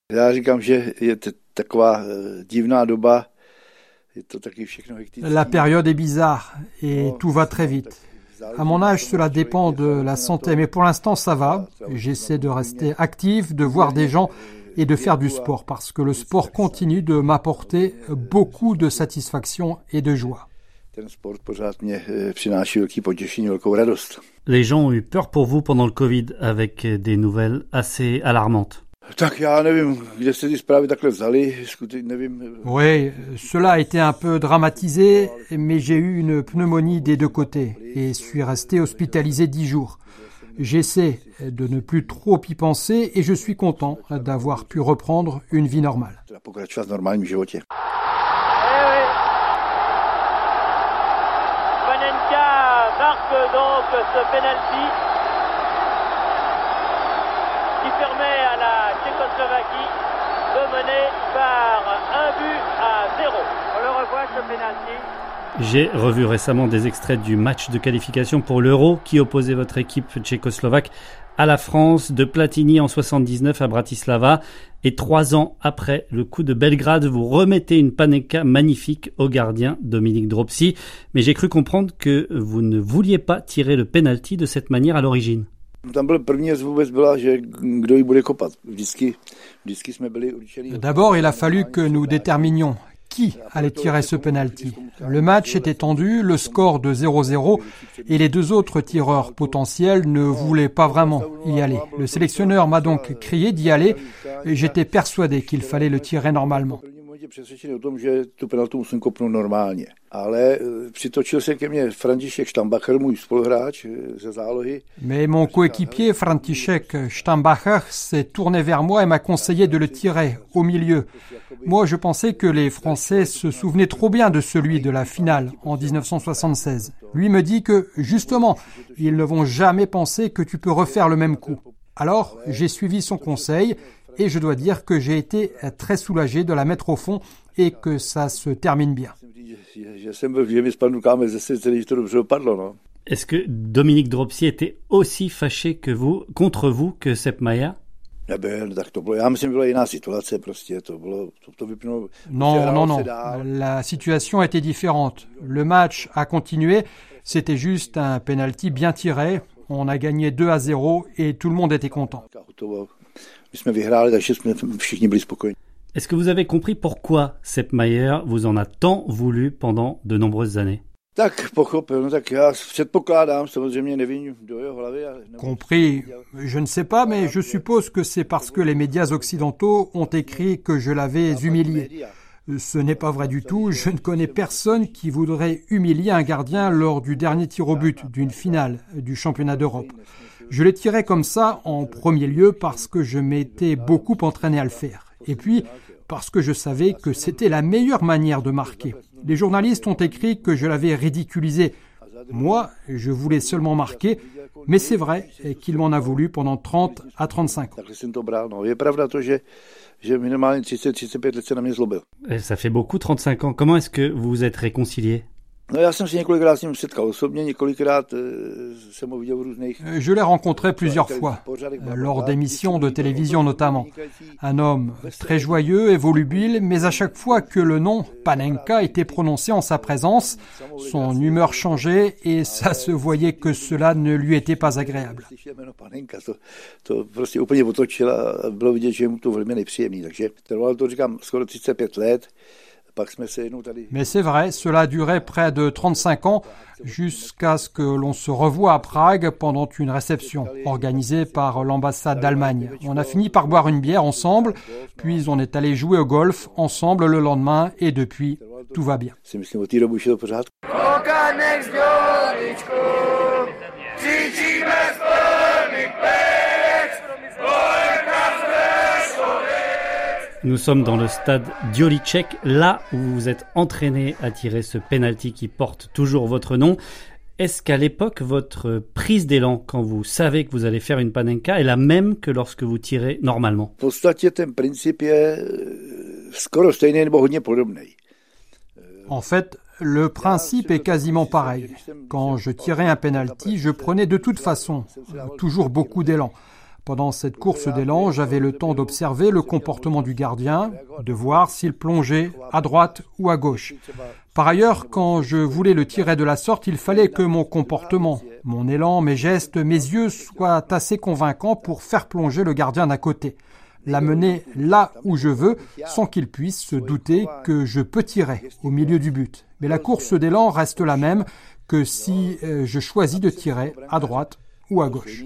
La période est bizarre et tout va très vite. À mon âge, cela dépend de la santé, mais pour l'instant, ça va. J'essaie de rester actif, de voir des gens et de faire du sport, parce que le sport continue de m'apporter beaucoup de satisfaction et de joie. Les gens ont eu peur pour vous pendant le Covid, avec des nouvelles assez alarmantes. Oui, cela a été un peu dramatisé, mais j'ai eu une pneumonie des deux côtés et suis resté hospitalisé 10 jours. J'essaie de ne plus trop y penser et je suis content d'avoir pu reprendre une vie normale. Panenka marque donc ce penalty qui permet à la Tchécoslovaquie de mener par 1-0. On le revoit ce penalty. J'ai revu récemment des extraits du match de qualification pour l'Euro qui opposait votre équipe tchécoslovaque à la France, de Platini en 79 à Bratislava. Et 3 ans après le coup de Belgrade, vous remettez une Panenka magnifique au gardien Dominik Dropsy. Mais j'ai cru comprendre que vous ne vouliez pas tirer le penalty de cette manière à l'origine. D'abord, il a fallu que nous déterminions qui allait tirer ce penalty. Le match était tendu, le score de 0-0 et les 2 autres tireurs potentiels ne voulaient pas vraiment y aller. Le sélectionneur m'a donc crié d'y aller et j'étais persuadé qu'il fallait le tirer normalement. Mais mon coéquipier František Štambacher s'est tourné vers moi et m'a conseillé de le tirer au milieu. Moi, je pensais que les Français se souvenaient trop bien de celui de la finale en 1976. Lui me dit que, justement, ils ne vont jamais penser que tu peux refaire le même coup. Alors, j'ai suivi son conseil et je dois dire que j'ai été très soulagé de la mettre au fond et que ça se termine bien. Est-ce que Dominik Dropsy était aussi fâché que vous, contre vous, que Sepp Maier ? Non. La situation était différente. Le match a continué. C'était juste un penalty bien tiré. On a gagné 2-0 et tout le monde était content. Est-ce que vous avez compris pourquoi Sepp Maier vous en a tant voulu pendant de nombreuses années ? Compris, je ne sais pas, mais je suppose que c'est parce que les médias occidentaux ont écrit que je l'avais humilié. Ce n'est pas vrai du tout, je ne connais personne qui voudrait humilier un gardien lors du dernier tir au but d'une finale du championnat d'Europe. Je l'ai tiré comme ça en premier lieu parce que je m'étais beaucoup entraîné à le faire. Et puis, parce que je savais que c'était la meilleure manière de marquer. Les journalistes ont écrit que je l'avais ridiculisé. Moi, je voulais seulement marquer, mais c'est vrai qu'il m'en a voulu pendant 30 à 35 ans. Et ça fait beaucoup, 35 ans. Comment est-ce que vous vous êtes réconciliés ? Je l'ai rencontré plusieurs fois, lors d'émissions de télévision notamment. Un homme très joyeux et volubile, mais à chaque fois que le nom Panenka était prononcé en sa présence, son humeur changeait et ça se voyait que cela ne lui était pas agréable. Mais c'est vrai, cela a duré près de 35 ans jusqu'à ce que l'on se revoie à Prague pendant une réception organisée par l'ambassade d'Allemagne. On a fini par boire une bière ensemble, puis on est allé jouer au golf ensemble le lendemain et depuis, tout va bien. Nous sommes dans le stade Djoliček, là où vous vous êtes entraîné à tirer ce penalty qui porte toujours votre nom. Est-ce qu'à l'époque, votre prise d'élan, quand vous savez que vous allez faire une Panenka, est la même que lorsque vous tirez normalement ? En fait, le principe est quasiment pareil. Quand je tirais un penalty, je prenais de toute façon toujours beaucoup d'élan. Pendant cette course d'élan, j'avais le temps d'observer le comportement du gardien, de voir s'il plongeait à droite ou à gauche. Par ailleurs, quand je voulais le tirer de la sorte, il fallait que mon comportement, mon élan, mes gestes, mes yeux soient assez convaincants pour faire plonger le gardien d'à côté, l'amener là où je veux sans qu'il puisse se douter que je peux tirer au milieu du but. Mais la course d'élan reste la même que si je choisis de tirer à droite ou à gauche.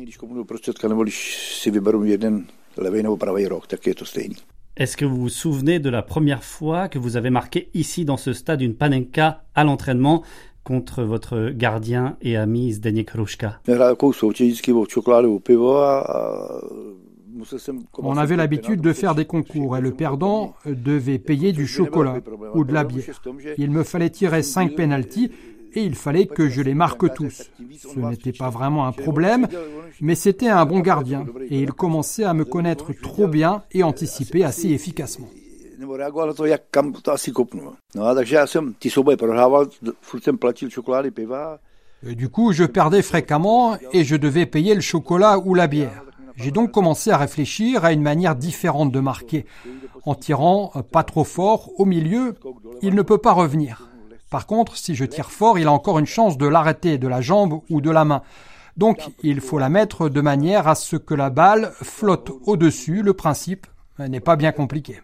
Est-ce que vous vous souvenez de la première fois que vous avez marqué ici dans ce stade une panenka à l'entraînement contre votre gardien et ami Zdeněk Hruška? On avait l'habitude de faire des concours et le perdant devait payer du chocolat ou de la bière. Il me fallait tirer 5 pénaltys et il fallait que je les marque tous. Ce n'était pas vraiment un problème, mais c'était un bon gardien et il commençait à me connaître trop bien et anticiper assez efficacement. Du coup, je perdais fréquemment et je devais payer le chocolat ou la bière. J'ai donc commencé à réfléchir à une manière différente de marquer. En tirant pas trop fort au milieu, il ne peut pas revenir. Par contre, si je tire fort, il a encore une chance de l'arrêter de la jambe ou de la main. Donc, il faut la mettre de manière à ce que la balle flotte au-dessus. Le principe n'est pas bien compliqué.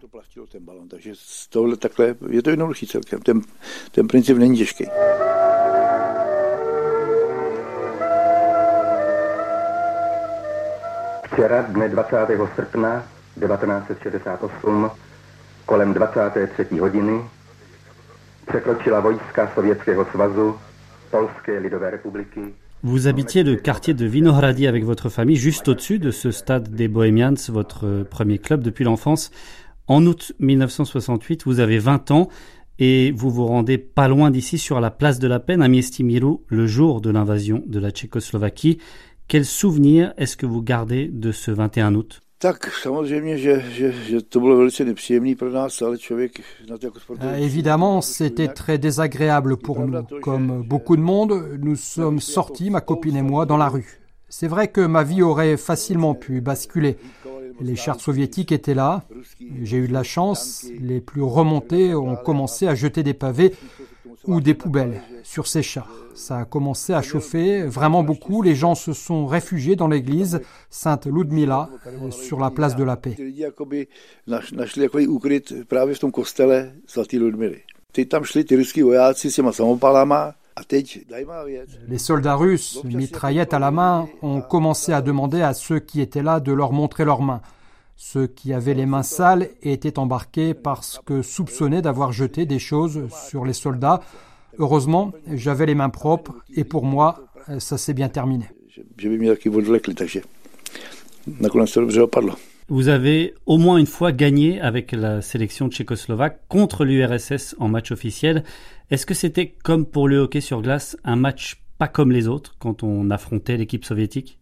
Včera, dne 20. srpna 1968, kolem 23. hodiny, překročila vojska Sovětského svazu, Polské lidové republiky. Vous habitiez le quartier de Vinohrady avec votre famille, juste au-dessus de ce stade des Bohemians, votre premier club depuis l'enfance. En août 1968, vous avez 20 ans et vous vous rendez pas loin d'ici sur la place de la Peine à Městimiru, le jour de l'invasion de la Tchécoslovaquie. Quel souvenir est-ce que vous gardez de ce 21 août? Évidemment, c'était très désagréable pour nous. Comme beaucoup de monde, nous sommes sortis, ma copine et moi, dans la rue. C'est vrai que ma vie aurait facilement pu basculer. Les chars soviétiques étaient là. J'ai eu de la chance. Les plus remontés ont commencé à jeter des pavés ou des poubelles sur ces chars. Ça a commencé à chauffer vraiment beaucoup. Les gens se sont réfugiés dans l'église Sainte Ludmila sur la place de la Paix. Les soldats russes, mitraillettes à la main, ont commencé à demander à ceux qui étaient là de leur montrer leurs mains. Ceux qui avaient les mains sales étaient embarqués parce que soupçonnés d'avoir jeté des choses sur les soldats. Heureusement, j'avais les mains propres et pour moi, ça s'est bien terminé. Vous avez au moins une fois gagné avec la sélection tchécoslovaque contre l'URSS en match officiel. Est-ce que c'était, comme pour le hockey sur glace, un match pas comme les autres quand on affrontait l'équipe soviétique?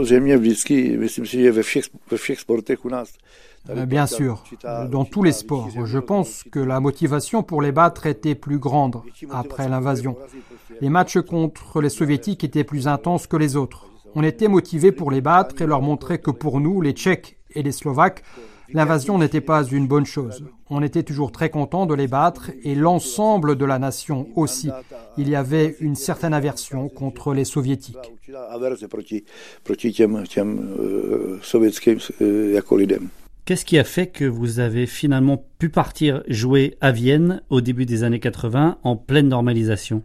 Bien sûr, dans tous les sports. Je pense que la motivation pour les battre était plus grande après l'invasion. Les matchs contre les soviétiques étaient plus intenses que les autres. On était motivés pour les battre et leur montrer que pour nous, les Tchèques et les Slovaques, l'invasion n'était pas une bonne chose. On était toujours très contents de les battre et l'ensemble de la nation aussi. Il y avait une certaine aversion contre les soviétiques. Qu'est-ce qui a fait que vous avez finalement pu partir jouer à Vienne au début des années 80 en pleine normalisation?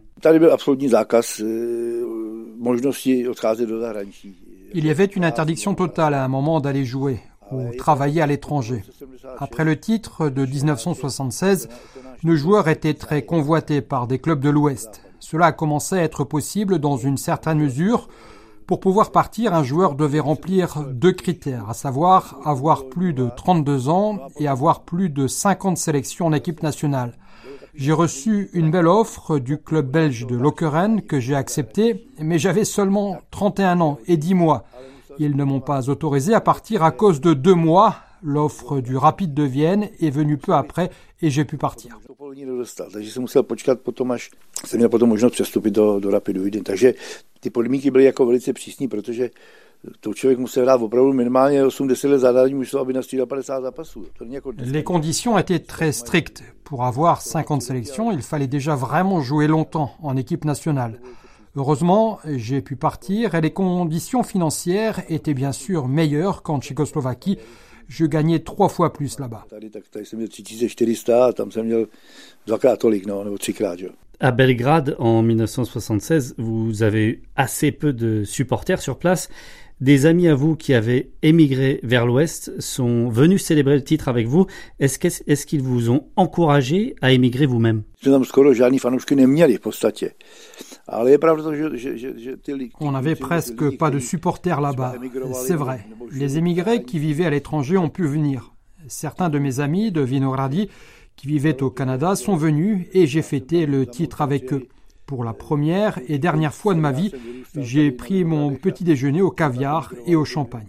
Il y avait une interdiction totale à un moment d'aller jouer ou travailler à l'étranger. Après le titre de 1976, nos joueurs étaient très convoités par des clubs de l'Ouest. Cela a commencé à être possible dans une certaine mesure. Pour pouvoir partir, un joueur devait remplir 2 critères, à savoir avoir plus de 32 ans et avoir plus de 50 sélections en équipe nationale. J'ai reçu une belle offre du club belge de Lokeren que j'ai acceptée, mais j'avais seulement 31 ans et 10 mois. Ils ne m'ont pas autorisé à partir à cause de 2 mois. L'offre du Rapid de Vienne est venue peu après et j'ai pu partir. Les conditions étaient très strictes. Pour avoir 50 sélections, il fallait déjà vraiment jouer longtemps en équipe nationale. Heureusement, j'ai pu partir et les conditions financières étaient bien sûr meilleures qu'en Tchécoslovaquie. Je gagnais 3 fois plus là-bas. À Belgrade, en 1976, vous avez eu assez peu de supporters sur place. Des amis à vous qui avaient émigré vers l'Ouest sont venus célébrer le titre avec vous. Est-ce qu'ils vous ont encouragé à émigrer vous-même? On n'avait presque pas de supporters là-bas. C'est vrai. Les émigrés qui vivaient à l'étranger ont pu venir. Certains de mes amis de Vinohrady qui vivaient au Canada sont venus et j'ai fêté le titre avec eux. Pour la première et dernière fois de ma vie, j'ai pris mon petit déjeuner au caviar et au champagne.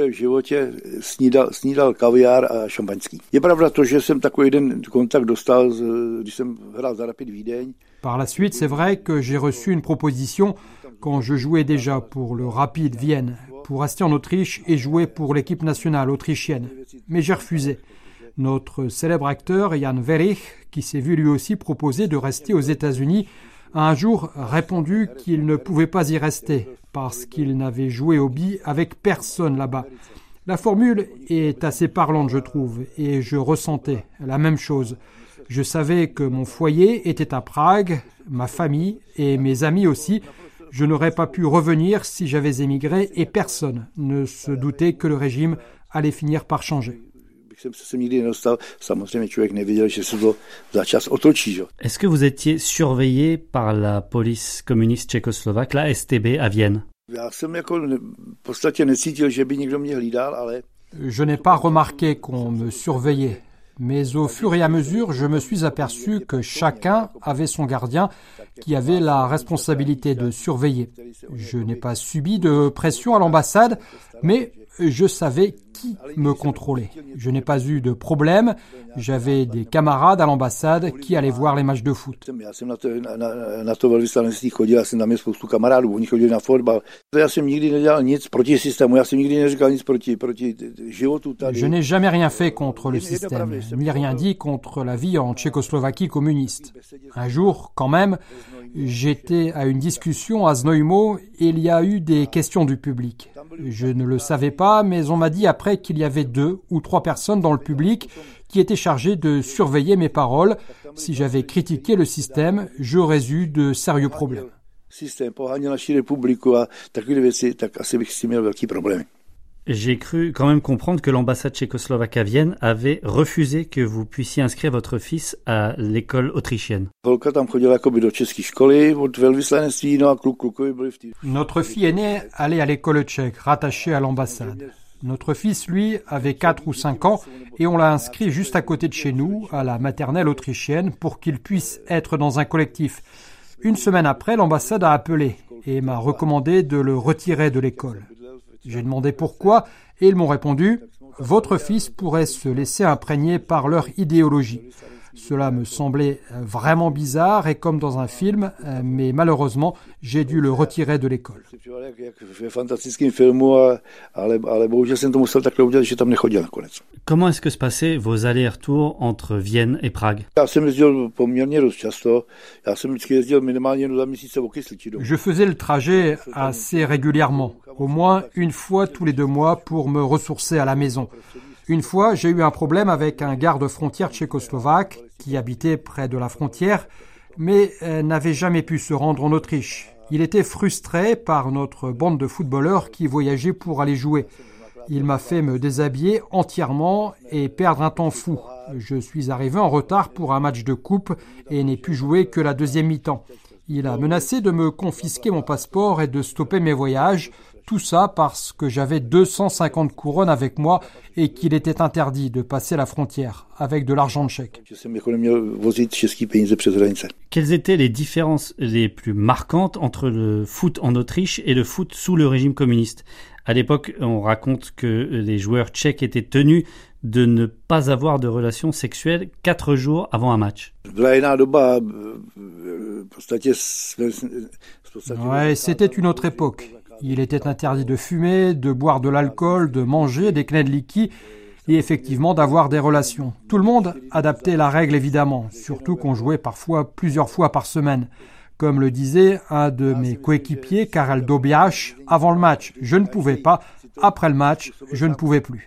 Par la suite, c'est vrai que j'ai reçu une proposition quand je jouais déjà pour le Rapid Vienne, pour rester en Autriche et jouer pour l'équipe nationale autrichienne. Mais j'ai refusé. Notre célèbre acteur Jan Werich, qui s'est vu lui aussi proposer de rester aux États-Unis, a un jour répondu qu'il ne pouvait pas y rester parce qu'il n'avait joué au billes avec personne là-bas. La formule est assez parlante, je trouve, et je ressentais la même chose. Je savais que mon foyer était à Prague, ma famille et mes amis aussi. Je n'aurais pas pu revenir si j'avais émigré et personne ne se doutait que le régime allait finir par changer. Est-ce que vous étiez surveillé par la police communiste tchécoslovaque, la STB, à Vienne? Je n'ai pas remarqué qu'on me surveillait, mais au fur et à mesure, je me suis aperçu que chacun avait son gardien qui avait la responsabilité de surveiller. Je n'ai pas subi de pression à l'ambassade, mais je savais qui me contrôlait. Je n'ai pas eu de problème. J'avais des camarades à l'ambassade qui allaient voir les matchs de foot. Je n'ai jamais rien fait contre le système, ni rien dit contre la vie en Tchécoslovaquie communiste. Un jour, quand même, j'étais à une discussion à Znojmo et il y a eu des questions du public. Je ne le savais pas, mais on m'a dit après qu'il y avait 2 ou 3 personnes dans le public qui étaient chargées de surveiller mes paroles. Si j'avais critiqué le système, j'aurais eu de sérieux problèmes. J'ai cru quand même comprendre que l'ambassade tchécoslovaque à Vienne avait refusé que vous puissiez inscrire votre fils à l'école autrichienne. Notre fille aînée allait à l'école tchèque, rattachée à l'ambassade. Notre fils, lui, avait 4 ou 5 ans et on l'a inscrit juste à côté de chez nous, à la maternelle autrichienne, pour qu'il puisse être dans un collectif. Une semaine après, l'ambassade a appelé et m'a recommandé de le retirer de l'école. J'ai demandé pourquoi et ils m'ont répondu « Votre fils pourrait se laisser imprégner par leur idéologie ». Cela me semblait vraiment bizarre et comme dans un film, mais malheureusement, j'ai dû le retirer de l'école. Comment est-ce que se passaient vos allers-retours entre Vienne et Prague? Je faisais le trajet assez régulièrement, au moins une fois tous les 2 mois pour me ressourcer à la maison. Une fois, j'ai eu un problème avec un garde-frontière tchécoslovaque qui habitait près de la frontière, mais n'avait jamais pu se rendre en Autriche. Il était frustré par notre bande de footballeurs qui voyageaient pour aller jouer. Il m'a fait me déshabiller entièrement et perdre un temps fou. Je suis arrivé en retard pour un match de coupe et n'ai pu jouer que la 2e mi-temps. Il a menacé de me confisquer mon passeport et de stopper mes voyages. Tout ça parce que j'avais 250 couronnes avec moi et qu'il était interdit de passer la frontière avec de l'argent tchèque. Quelles étaient les différences les plus marquantes entre le foot en Autriche et le foot sous le régime communiste? À l'époque, on raconte que les joueurs tchèques étaient tenus de ne pas avoir de relations sexuelles 4 jours avant un match. Ouais, c'était une autre époque. Il était interdit de fumer, de boire de l'alcool, de manger des knedliki et effectivement d'avoir des relations. Tout le monde adaptait la règle évidemment, surtout qu'on jouait parfois plusieurs fois par semaine. Comme le disait un de mes coéquipiers, Karel Dobiaš, avant le match, je ne pouvais pas. Après le match, je ne pouvais plus.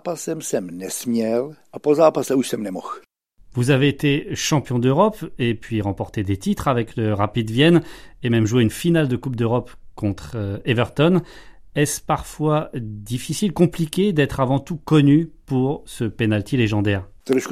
Vous avez été champion d'Europe et puis remporté des titres avec le Rapid Vienne et même joué une finale de Coupe d'Europe contre Everton. Est-ce parfois difficile, compliqué d'être avant tout connu pour ce penalty légendaire?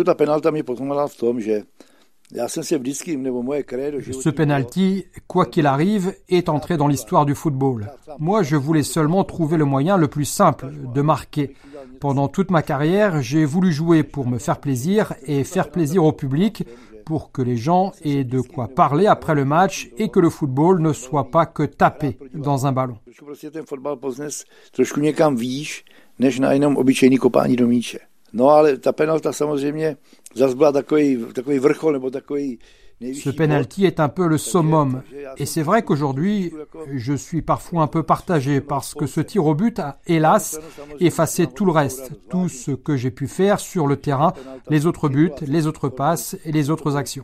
Ce penalty, quoi qu'il arrive, est entré dans l'histoire du football. Moi, je voulais seulement trouver le moyen le plus simple de marquer. Pendant toute ma carrière, j'ai voulu jouer pour me faire plaisir et faire plaisir au public, pour que les gens aient de quoi parler après le match et que le football ne soit pas que tapé dans un ballon. Ce penalty est un peu le summum. Et c'est vrai qu'aujourd'hui, je suis parfois un peu partagé parce que ce tir au but a, hélas, effacé tout le reste, tout ce que j'ai pu faire sur le terrain, les autres buts, les autres passes et les autres actions.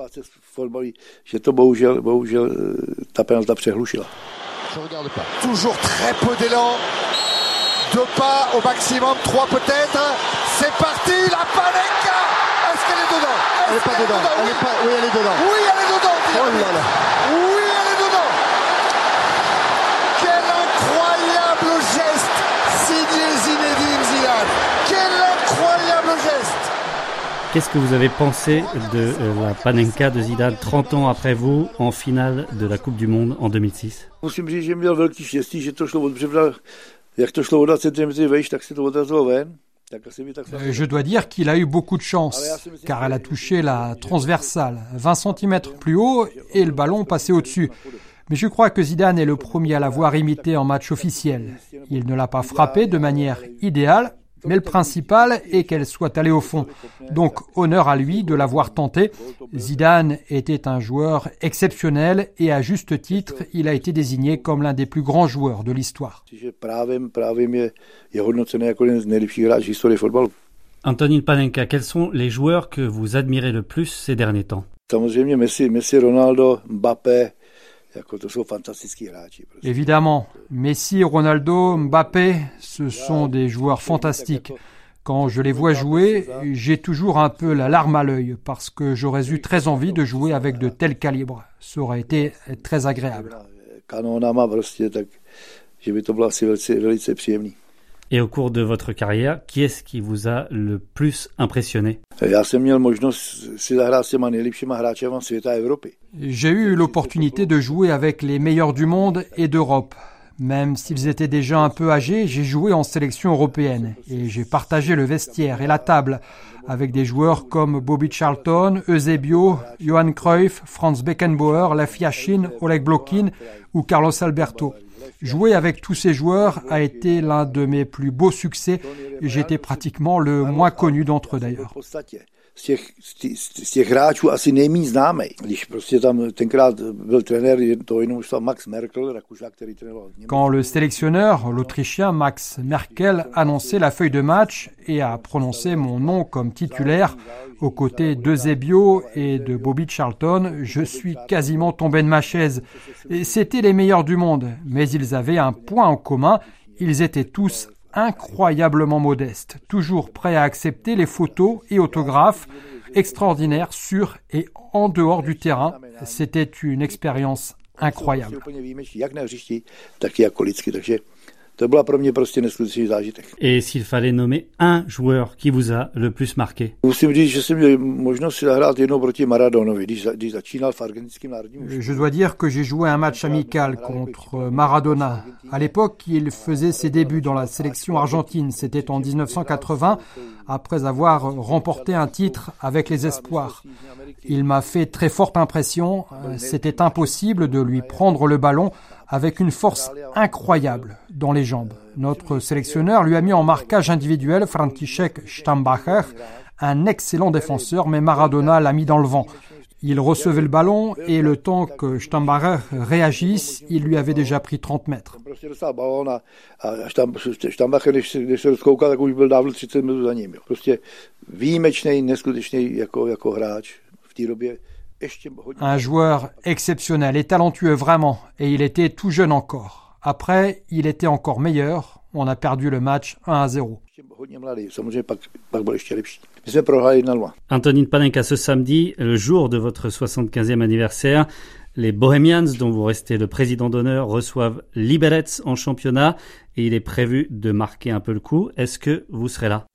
Toujours très peu d'élan. 2 pas au maximum, 3 peut-être. C'est parti, la Panenka. Est-ce qu'elle est dedans? Elle n'est pas dedans. Oui, elle est dedans. Oui, elle est dedans. Oh là là. Oui, elle est dedans. Quel incroyable geste signé Zinedine Zidane. Quel incroyable geste. Qu'est-ce que vous avez pensé de la Panenka de Zidane 30 ans après vous en finale de la Coupe du Monde en 2006? Musím říct, že měl velký štěstí, že to šlo od břevna. Jak to šlo o 20 cm vejš, tak se to odrazilo ven. Je dois dire qu'il a eu beaucoup de chance, car elle a touché la transversale, 20 cm plus haut, et le ballon passait au-dessus. Mais je crois que Zidane est le premier à l'avoir imité en match officiel. Il ne l'a pas frappée de manière idéale, mais le principal est qu'elle soit allée au fond. Donc, honneur à lui de l'avoir tenté. Zidane était un joueur exceptionnel et à juste titre, il a été désigné comme l'un des plus grands joueurs de l'histoire. Antonín Panenka, quels sont les joueurs que vous admirez le plus ces derniers temps? Messi, Ronaldo, Mbappé. Évidemment, Messi, Ronaldo, Mbappé, ce sont des joueurs fantastiques. Quand je les vois jouer, j'ai toujours un peu la larme à l'œil parce que j'aurais eu très envie de jouer avec de tels calibres. Ça aurait été très agréable. Et au cours de votre carrière, qui est-ce qui vous a le plus impressionné? J'ai eu l'opportunité de jouer avec les meilleurs du monde et d'Europe. Même s'ils étaient déjà un peu âgés, j'ai joué en sélection européenne et j'ai partagé le vestiaire et la table avec des joueurs comme Bobby Charlton, Eusebio, Johan Cruyff, Franz Beckenbauer, Lech Yashin, Oleg Blokin ou Carlos Alberto. Jouer avec tous ces joueurs a été l'un de mes plus beaux succès et j'étais pratiquement le moins connu d'entre eux d'ailleurs. Z těch hráčů asi nejméně známý. Když prostě tam tenkrát byl trenér toho jiného mužstva Max Merkel, Rakušák, který trénoval. Quand le sélectionneur, l'Autrichien Max Merkel, annonçait la feuille de match et a prononcé mon nom comme titulaire aux côtés d'Eusebio et de Bobby Charlton, je suis quasiment tombé de ma chaise. Et c'étaient les meilleurs du monde, mais ils avaient un point en commun, ils étaient tous incroyablement modeste, toujours prêt à accepter les photos et autographes, extraordinaires sur et en dehors du terrain. C'était une expérience incroyable. Et s'il fallait nommer un joueur qui vous a le plus marqué? Je dois dire que j'ai joué un match amical contre Maradona. À l'époque, il faisait ses débuts dans la sélection argentine. C'était en 1980, après avoir remporté un titre avec les Espoirs. Il m'a fait très forte impression. C'était impossible de lui prendre le ballon avec une force incroyable dans les jambes. Notre sélectionneur lui a mis en marquage individuel František Štambacher, un excellent défenseur, mais Maradona l'a mis dans le vent. Il recevait le ballon et le temps que Stambacher réagisse, il lui avait déjà pris 30 mètres. Un joueur exceptionnel et talentueux vraiment, et il était tout jeune encore. Après, il était encore meilleur. On a perdu le match 1-0. Antonín Panenka, ce samedi, le jour de votre 75e anniversaire, les Bohemians, dont vous restez le président d'honneur, reçoivent Liberec en championnat et il est prévu de marquer un peu le coup. Est-ce que vous serez là?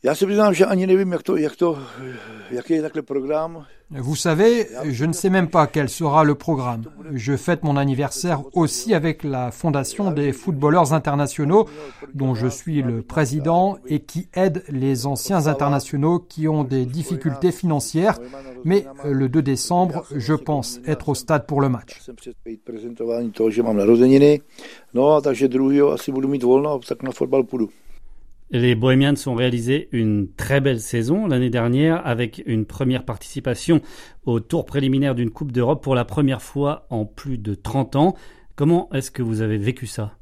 Vous savez, je ne sais même pas quel sera le programme. Je fête mon anniversaire aussi avec la Fondation des footballeurs internationaux, dont je suis le président et qui aide les anciens internationaux qui ont des difficultés financières. Mais le 2 décembre, je pense être au stade pour le match. Les Bohemians ont réalisé une très belle saison l'année dernière avec une première participation au tour préliminaire d'une Coupe d'Europe pour la première fois en plus de 30 ans. Comment est-ce que vous avez vécu ça?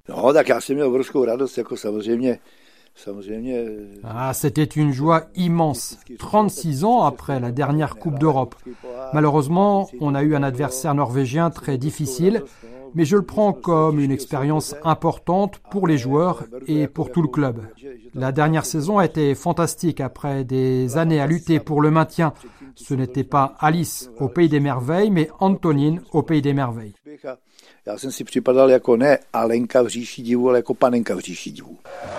C'était une joie immense. 36 ans après la dernière Coupe d'Europe. Malheureusement, on a eu un adversaire norvégien très difficile, mais je le prends comme une expérience importante pour les joueurs et pour tout le club. La dernière saison a été fantastique après des années à lutter pour le maintien. Ce n'était pas Alice au Pays des Merveilles, mais Antonín au Pays des Merveilles. Já jsem si připadal jako ne Alenka v říši divu, ale jako Panenka v říši divu.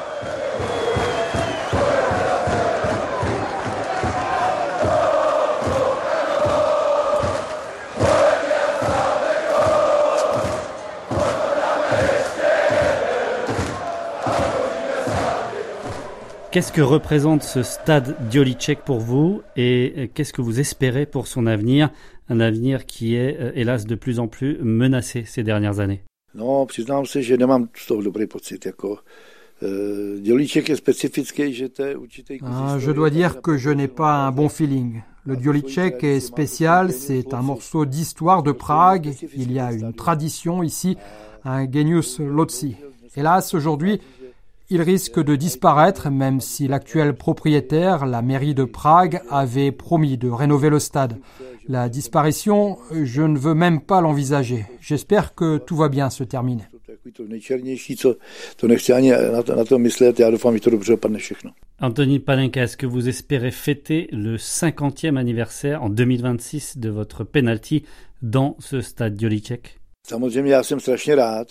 Qu'est-ce que représente ce stade Dělíček pour vous et qu'est-ce que vous espérez pour son avenir? Un avenir qui est, hélas, de plus en plus menacé ces dernières années. No, přiznám se, že nemám z toho dobrý pocit. Dělíček je specifický, že to je určitý... Je dois dire que je n'ai pas un bon feeling. Le Dělíček est spécial, c'est un morceau d'histoire de Prague. Il y a une tradition ici, un genius loci. Hélas, aujourd'hui, il risque de disparaître, même si l'actuel propriétaire, la mairie de Prague, avait promis de rénover le stade. La disparition, je ne veux même pas l'envisager. J'espère que tout va bien se terminer. Antonín Panenka, est-ce que vous espérez fêter le 50e anniversaire en 2026 de votre penalty dans ce stade Dělíček? Samozřejmě, já jsem strašně rád.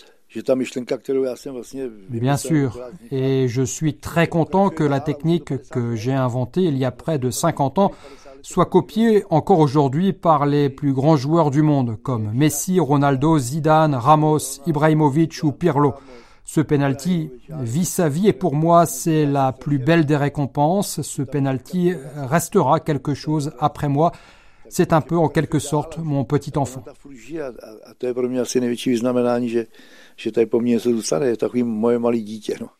Bien sûr, et je suis très content que la technique que j'ai inventée il y a près de 50 ans soit copiée encore aujourd'hui par les plus grands joueurs du monde, comme Messi, Ronaldo, Zidane, Ramos, Ibrahimovic ou Pirlo. Ce penalty vit sa vie et pour moi c'est la plus belle des récompenses. Ce penalty restera quelque chose après moi. C'est un peu en quelque sorte mon petit enfant. A to je pro mě asi největší vyznamenání, že tady po mně něco zůstane, je takový moje malé dítě. No.